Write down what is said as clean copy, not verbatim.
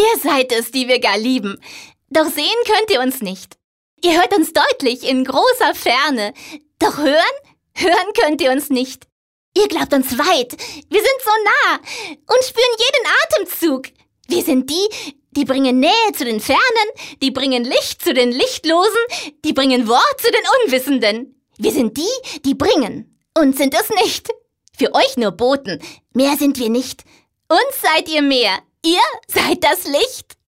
Ihr seid es, die wir gar lieben. Doch sehen könnt ihr uns nicht. Ihr hört uns deutlich in großer Ferne. Doch hören könnt ihr uns nicht. Ihr glaubt uns weit. Wir sind so nah und spüren jeden Atemzug. Wir sind die bringen Nähe zu den Fernen, die bringen Licht zu den Lichtlosen, die bringen Wort zu den Unwissenden. Wir sind die bringen und sind es nicht. Für euch nur Boten, mehr sind wir nicht. Uns seid ihr mehr, ihr seid das Licht.